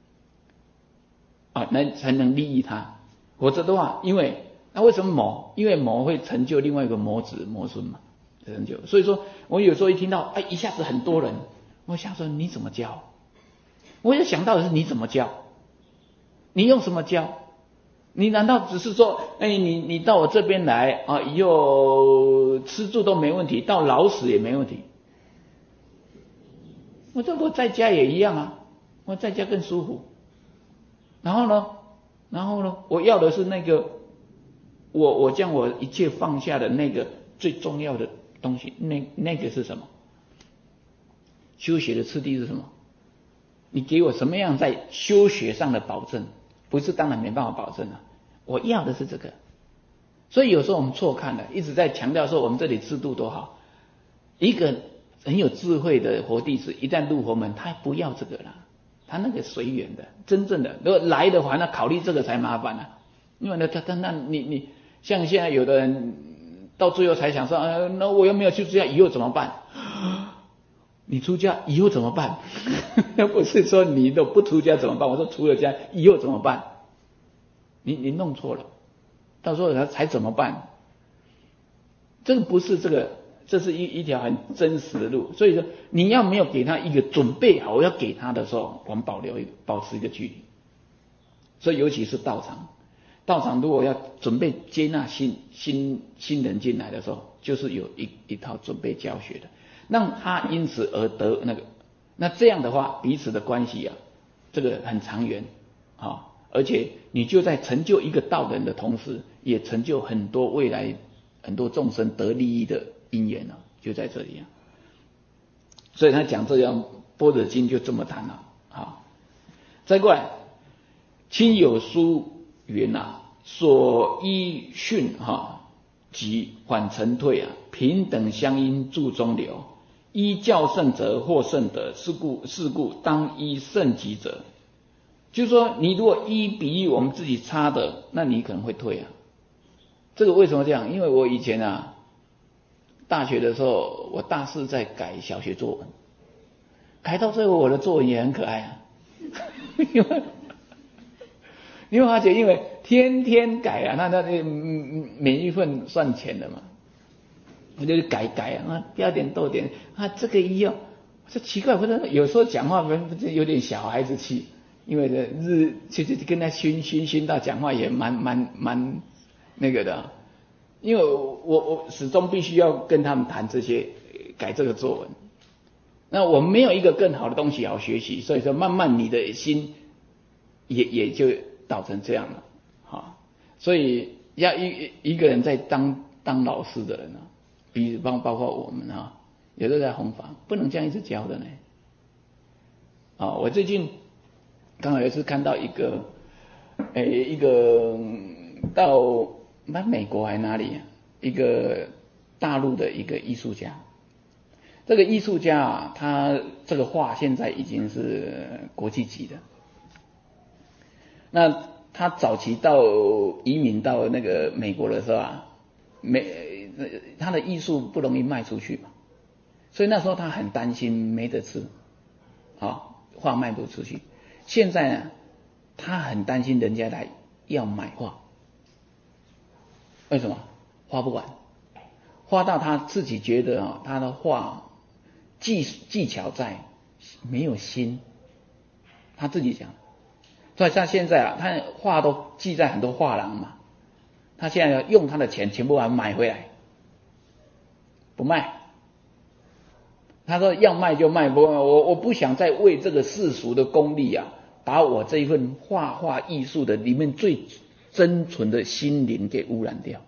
才能利益他。否则的话，因为为什么谋？因为谋会成就另外一个谋子谋孙嘛，成就。所以说我有时候一听到一下子很多人，我想说你怎么教？我也想到的是你怎么教？你用什么教？你难道只是说，你到我这边来以后吃住都没问题，到老死也没问题？我在家也一样啊，我在家更舒服。然后呢，我要的是那个，我将我一切放下的那个最重要的东西，那个是什么？修学的次第是什么？你给我什么样在修学上的保证？不是，当然没办法保证了。我要的是这个，所以有时候我们错看了，一直在强调说我们这里制度多好。一个很有智慧的活弟子，一旦入佛门，他不要这个了，他那个随缘的，真正的如果来的话，那考虑这个才麻烦了。因为那你像现在有的人到最后才想说，那我又没有去出家，以后怎么办？你出家以后怎么办？不是说你都不出家怎么办？我说出了家以后怎么办？你弄错了，到时候才怎么办？这个不是这个，这是一条很真实的路。所以说，你要没有给他一个准备好要给他的时候，我们保持一个距离。 所以尤其是道场如果要准备接纳新人进来的时候，就是有一套准备教学的，让他因此而得那个，那这样的话，彼此的关系啊，这个很长远啊，而且你就在成就一个道人的同时，也成就很多未来很多众生得利益的因缘啊，就在这里啊。所以他讲这样般若经就这么谈了啊。再过来，亲友书云啊，所依训即缓沉退啊，平等相应注中流。依教圣者或圣德，是故当依圣极者。就是说，你如果依比喻我们自己差的，那你可能会退啊。这个为什么这样？因为我以前啊，大学的时候，我大四在改小学作文，改到最后我的作文也很可爱啊。因为你会发觉，因为天天改啊，那每一份算钱的嘛，我就改啊，标点逗点啊，这个一样，这奇怪，或者有时候讲话有点小孩子气，因为就跟他熏到讲话也蛮那个的，因为我始终必须要跟他们谈这些改这个作文，那我没有一个更好的东西好学习，所以说慢慢你的心也就导成这样了，所以要一个人在当老师的人啊，比方包括我们啊，有的在弘法，不能这样一直教的呢。我最近刚好有一次看到一个到美国还哪里一个大陆的一个艺术家，这个艺术家啊，他这个画现在已经是国际级的。那他早期移民到那个美国的时候啊，他的艺术不容易卖出去嘛，所以那时候他很担心没得吃，画卖不出去。现在呢，他很担心人家来要买画，为什么？画不完，画到他自己觉得他的画技巧在，没有心，他自己讲。所以像现在啊，他画都寄在很多画廊嘛，他现在要用他的钱全部把它买回来，不卖。他说要卖就卖，我不想再为这个世俗的功利啊，把我这一份画艺术的里面最真纯的心灵给污染掉。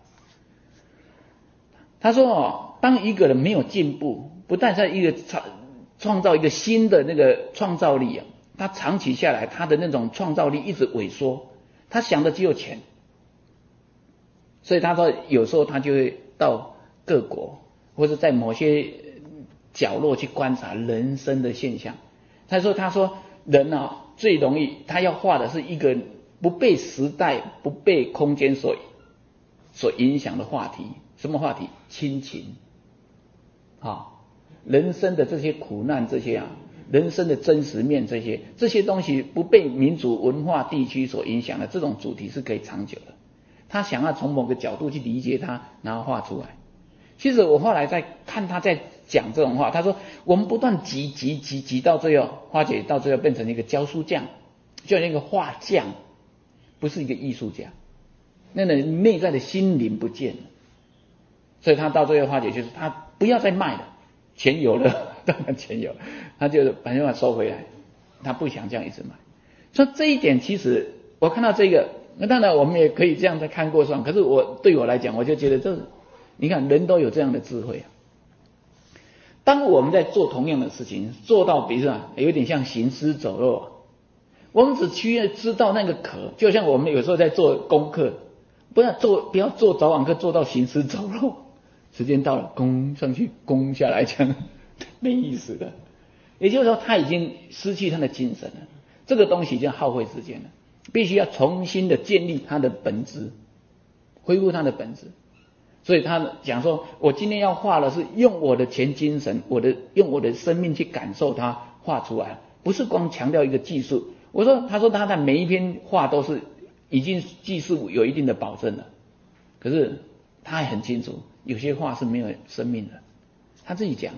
他说当一个人没有进步，不但在一个创造一个新的那个创造力啊，他长期下来，他的那种创造力一直萎缩，他想的只有钱。所以他说有时候他就会到各国或者在某些角落去观察人生的现象。他说人啊，最容易他要画的是一个不被时代不被空间所影响的话题。什么话题？亲情人生的这些苦难，这些人生的真实面，这些东西不被民族文化地区所影响的，这种主题是可以长久的。他想要从某个角度去理解它，然后画出来。其实我后来在看他在讲这种话，他说我们不断挤到最后，花姐到最后变成一个教书匠，就像一个画匠，不是一个艺术家，那个内在的心灵不见了。所以他到最后花姐就是他不要再卖了，钱有了，当然钱有了，他就把办法收回来，他不想这样一直卖。所以这一点其实我看到这个，那当然我们也可以这样再看过算，可是对我来讲，我就觉得你看人都有这样的智慧啊。当我们在做同样的事情，做到比如说有点像行尸走肉，我们只需要知道那个壳，就像我们有时候在做功课，不要做早晚课做到行尸走肉，时间到了攻上去攻下来，这样没意思的。也就是说他已经失去他的精神了，这个东西就耗费时间了，必须要重新的建立他的本质，恢复他的本质。所以他讲说，我今天要画的是用我的全精神，用我的生命去感受它画出来，不是光强调一个技术。他说他的每一篇画都是已经技术有一定的保证了，可是他还很清楚，有些画是没有生命的，他自己讲了。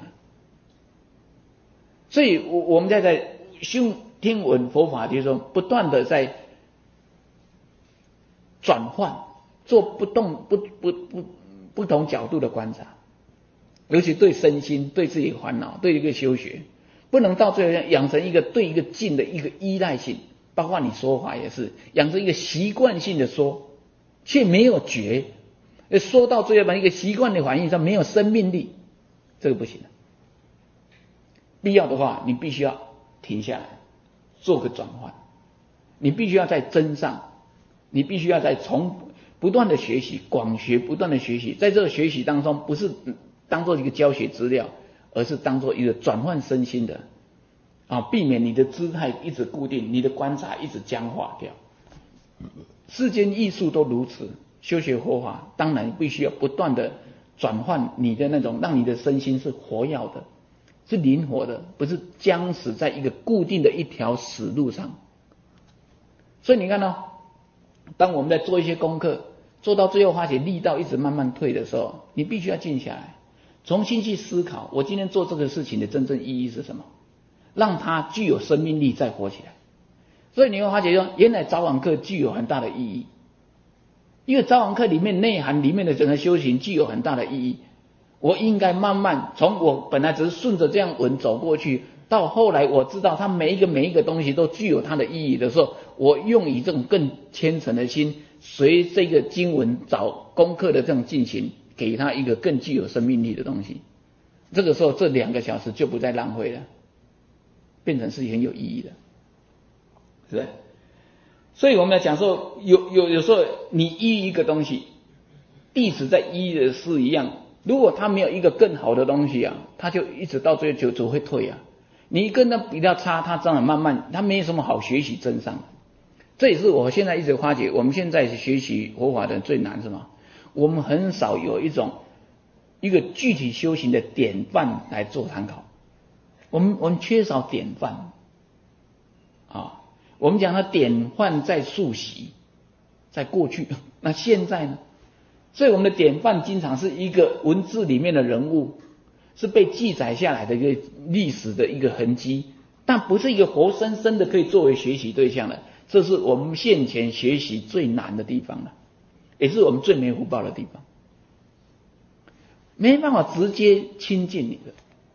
所以我们在听闻佛法，就是说不断的在转换，做不同角度的观察，尤其对身心、对自己的烦恼、对一个修学，不能到最后养成一个对一个境的一个依赖性，包括你说话也是养成一个习惯性的说，却没有觉，说到最后把一个习惯的反应上没有生命力，这个不行。必要的话，你必须要停下来，做个转换。你必须要在真上，你必须要在不断的学习，广学不断的学习，在这个学习当中，不是当做一个教学资料，而是当做一个转换身心的避免你的姿态一直固定，你的观察一直僵化掉。世间艺术都如此，修学佛法当然必须要不断的转换你的那种，让你的身心是活跃的，是灵活的，不是僵死在一个固定的一条死路上。所以你看当我们在做一些功课，做到最后发觉力道一直慢慢退的时候，你必须要静下来，重新去思考，我今天做这个事情的真正意义是什么，让它具有生命力再活起来。所以你会发觉说，原来早晚课具有很大的意义，因为早晚课里面内涵里面的整个修行具有很大的意义。我应该慢慢从我本来只是顺着这样文走过去，到后来我知道它每一个东西都具有它的意义的时候，我用以这种更虔诚的心，随这个经文找功课的这种进行，给它一个更具有生命力的东西。这个时候这2个小时就不再浪费了，变成是很有意义的，是不是？所以我们要讲说，有时候你依一个东西，弟子在依的是一样，如果他没有一个更好的东西他就一直到最后就会退你跟他比较差，他当然慢慢他没什么好学习真上。这也是我现在一直发觉，我们现在学习佛法的最难是什么？我们很少有一个具体修行的典范来做参考，我们缺少典范我们讲的典范在溯习，在过去，那现在呢？所以我们的典范经常是一个文字里面的人物，是被记载下来的一个历史的一个痕迹，但不是一个活生生的可以作为学习对象的。这是我们现前学习最难的地方了，也是我们最没福报的地方，没办法直接亲近你的，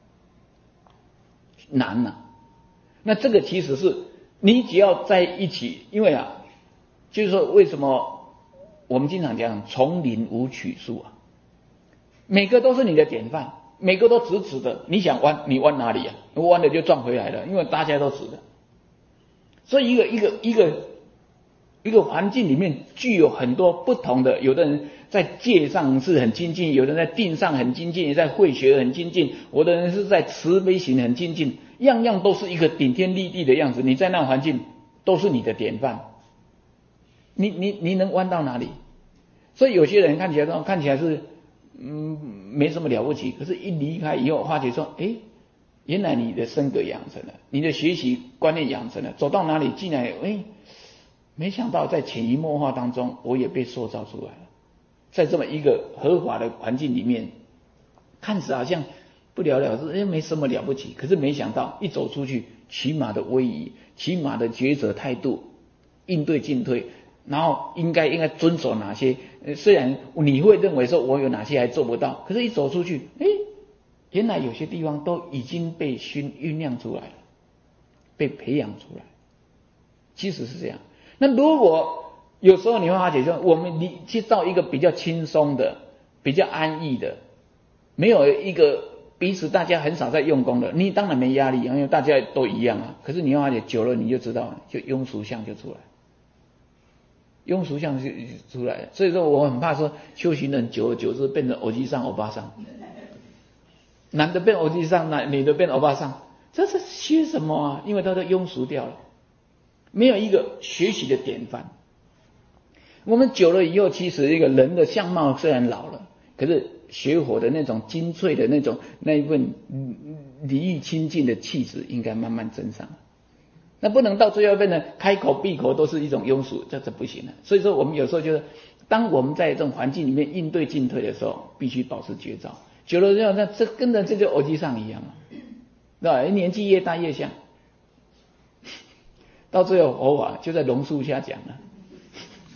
难那这个其实是你只要在一起，因为就是说为什么我们经常讲丛林无取树每个都是你的典范，每个都直直的，你想弯你弯哪里弯了就撞回来了，因为大家都直的。所以一个环境里面具有很多不同的，有的人在戒上是很精进，有的人在定上很精进，在慧学很精进，有的人是在慈悲行很精进，样样都是一个顶天立地的样子，你在那环境都是你的典范，你能弯到哪里？所以有些人看起来是没什么了不起，可是一离开以后发觉说原来你的身格养成了，你的学习观念养成了，走到哪里进来没想到在潜移默化当中我也被塑造出来了。在这么一个合法的环境里面，看似好像不了了之，没什么了不起，可是没想到一走出去，起码的威仪，起码的抉择态度，应对进退，然后应该遵守哪些，虽然你会认为说我有哪些还做不到，可是一走出去原来有些地方都已经被酝酿出来了，被培养出来，其实是这样。那如果有时候你会发觉说，我们去到一个比较轻松的、比较安逸的，没有一个彼此大家很少在用功的，你当然没压力，因为大家都一样可是你会发觉久了你就知道，就庸俗相就出来，庸俗相就出来了。所以说我很怕说修行人久而久之变成欧吉桑欧巴桑，男的变欧吉桑，女的变欧巴桑，这是学什么因为他都庸俗掉了，没有一个学习的典范。我们久了以后，其实一个人的相貌虽然老了，可是学佛的那种精粹的那一份礼义清净的气质应该慢慢增上。那不能到最后变成开口闭口都是一种庸俗，这不行了。所以说我们有时候就是当我们在这种环境里面应对进退的时候，必须保持觉照。久了之后，这跟着这就偶机上一样对吧？年纪越大越像，到最后佛法就在榕树下讲了。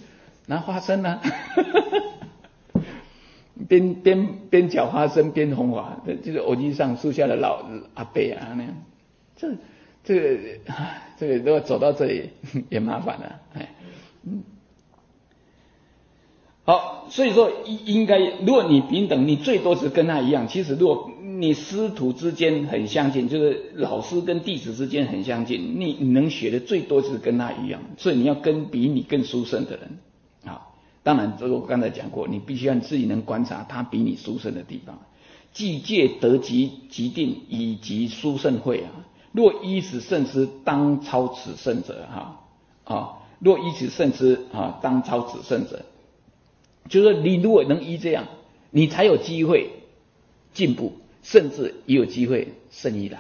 拿花生啊，边嚼花生边弘法，就是偶机上树下的老阿伯啊那样，这个如果走到这里也麻烦了，好，所以说应该，如果你平等，你最多是跟他一样。其实如果你师徒之间很相近，就是老师跟弟子之间很相近，你能学的最多是跟他一样，所以你要跟比你更殊胜的人。好，当然这个我刚才讲过，你必须要自己能观察他比你殊胜的地方。既戒得即定，以及殊胜慧啊。若依此圣师，当超此圣者若依此圣师当超此圣者。就是说你如果能依这样，你才有机会进步，甚至也有机会胜一来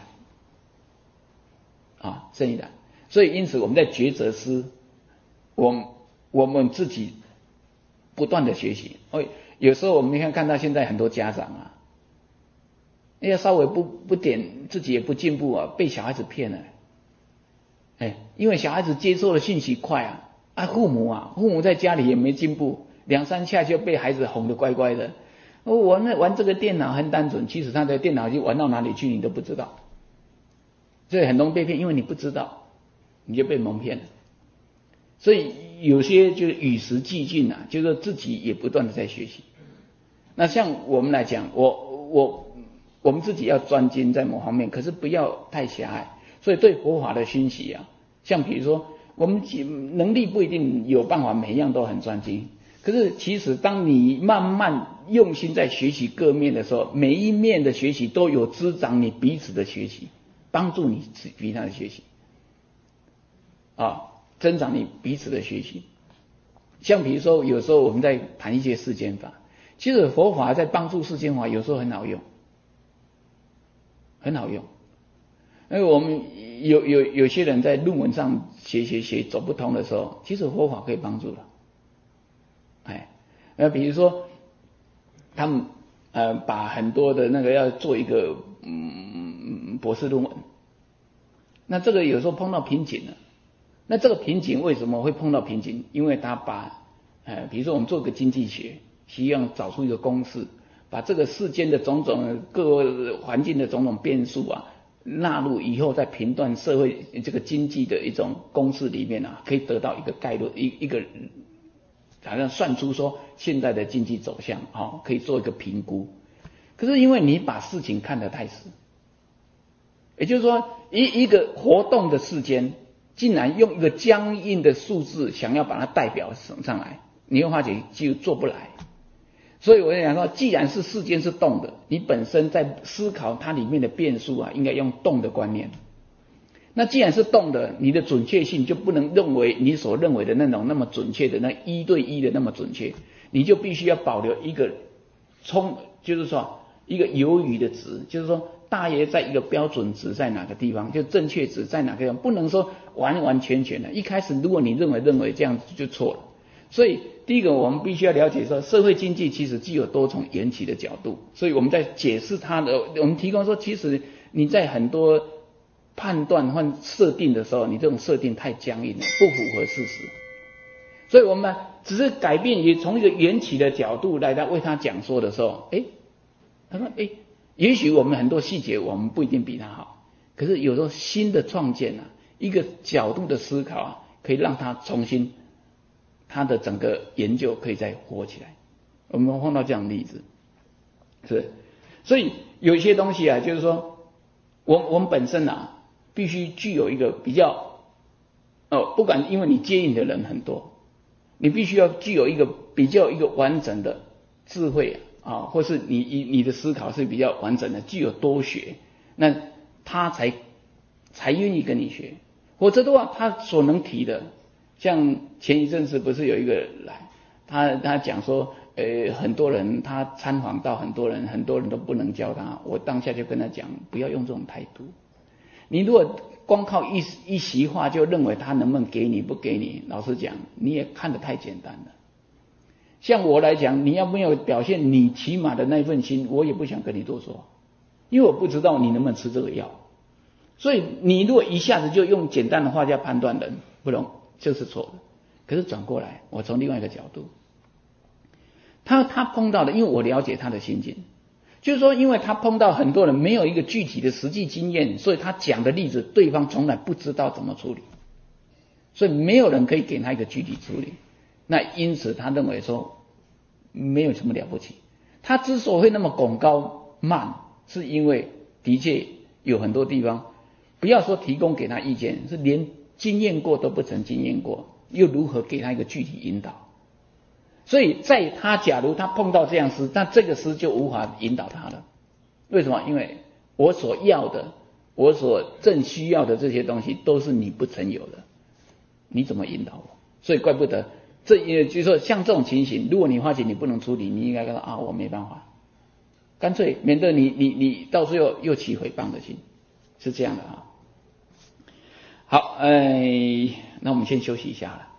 胜一来。所以因此我们在抉择师，我们自己不断的学习。有时候我们看到现在很多家长要稍微不点，自己也不进步被小孩子骗了。因为小孩子接受的信息快父母在家里也没进步，2-3下就被孩子哄得乖乖的。我玩这个电脑很单纯，其实他的电脑就玩到哪里去你都不知道，所以很容易被骗，因为你不知道，你就被蒙骗了。所以有些就是与时俱进就是说自己也不断的在学习。那像我们来讲，我们自己要专精在某方面，可是不要太狭隘。所以对佛法的熏习像比如说我们能力不一定有办法每一样都很专精，可是其实当你慢慢用心在学习各面的时候，每一面的学习都有滋长你彼此的学习，帮助你彼此的学习增长你彼此的学习。像比如说有时候我们在谈一些世间法，其实佛法在帮助世间法有时候很好用，很好用。因为我们有些人在论文上写走不通的时候，其实佛法可以帮助了。比如说他们把很多的那个要做一个博士论文，那这个有时候碰到瓶颈了。那这个瓶颈为什么会碰到瓶颈？因为他把比如说我们做个经济学，希望找出一个公式，把这个世间的种种各环境的种种变数纳入以后，在评断社会这个经济的一种公式里面可以得到一个概论，一个好像算出说现在的经济走向可以做一个评估。可是因为你把事情看得太死，也就是说一个活动的世间，竟然用一个僵硬的数字想要把它代表上来，你会发觉就做不来。所以我想说，既然是世间是动的，你本身在思考它里面的变数应该用动的观念。那既然是动的，你的准确性就不能认为你所认为的那种那么准确的那1对1的那么准确，你就必须要保留一个就是说一个有余的值，就是说大约在一个标准值在哪个地方，就正确值在哪个地方，不能说完完全全的。一开始如果你认为这样子就错了。所以第一个我们必须要了解说，社会经济其实具有多重缘起的角度，所以我们在解释它的，我们提供说，其实你在很多判断或设定的时候，你这种设定太僵硬了，不符合事实。所以我们只是改变，也从一个缘起的角度来为他讲说的时候，他说也许我们很多细节我们不一定比他好，可是有时候新的创建一个角度的思考可以让他重新他的整个研究可以再活起来。我们碰到这样的例子，是，所以有一些东西就是说，我们本身必须具有一个比较不管，因为你接应的人很多，你必须要具有一个比较一个完整的智慧或是你的思考是比较完整的，具有多学，那他才愿意跟你学。否则的话，他所能提的，像前一阵子不是有一个来，他讲说很多人他参访到很多人都不能教他，我当下就跟他讲，不要用这种态度。你如果光靠一席话就认为他能不能给你不给你，老实讲你也看得太简单了。像我来讲，你要没有表现你起码的那份心，我也不想跟你多说，因为我不知道你能不能吃这个药。所以你如果一下子就用简单的话叫判断人，不容，这是错的。 可是转过来，我从另外一个角度，他碰到的，因为我了解他的心境，就是说，因为他碰到很多人没有一个具体的实际经验，所以他讲的例子，对方从来不知道怎么处理，所以没有人可以给他一个具体处理。那因此他认为说没有什么了不起。他之所以会那么拱高慢，是因为的确有很多地方，不要说提供给他意见，是连经验过都不曾经验过，又如何给他一个具体引导？所以在他假如他碰到这样师，那这个师就无法引导他了。为什么？因为我所要的，我所正需要的这些东西都是你不曾有的，你怎么引导我？所以怪不得，这也就是说，像这种情形，如果你发觉你不能处理，你应该跟他啊，我没办法，干脆免得你到时候又起诽谤的心，是这样的啊。好，那我们先休息一下了。